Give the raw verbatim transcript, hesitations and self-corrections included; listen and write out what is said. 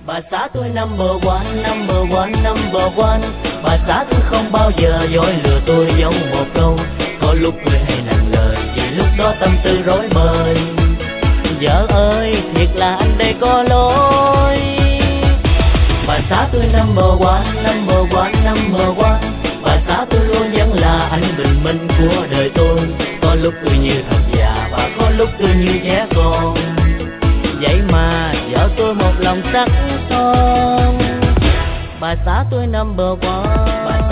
Bà xã tôi number one, number one, number one. Bà xã tôi không bao giờ dối lừa tôi giống một câu. Có lúc người hay nặng lời, vì lúc đó tâm tư rối bời. Vợ ơi, thiệt là anh đây có lỗi. Bà xã tôi number one, number one, number one. Bà xã tôi luôn vẫn là anh bình minh của đời tôi. Có lúc tôi như thật già và có lúc tôi như trẻ con. Vậy mà vợ tôi một lòng sắc son. Bà xã tôi number one.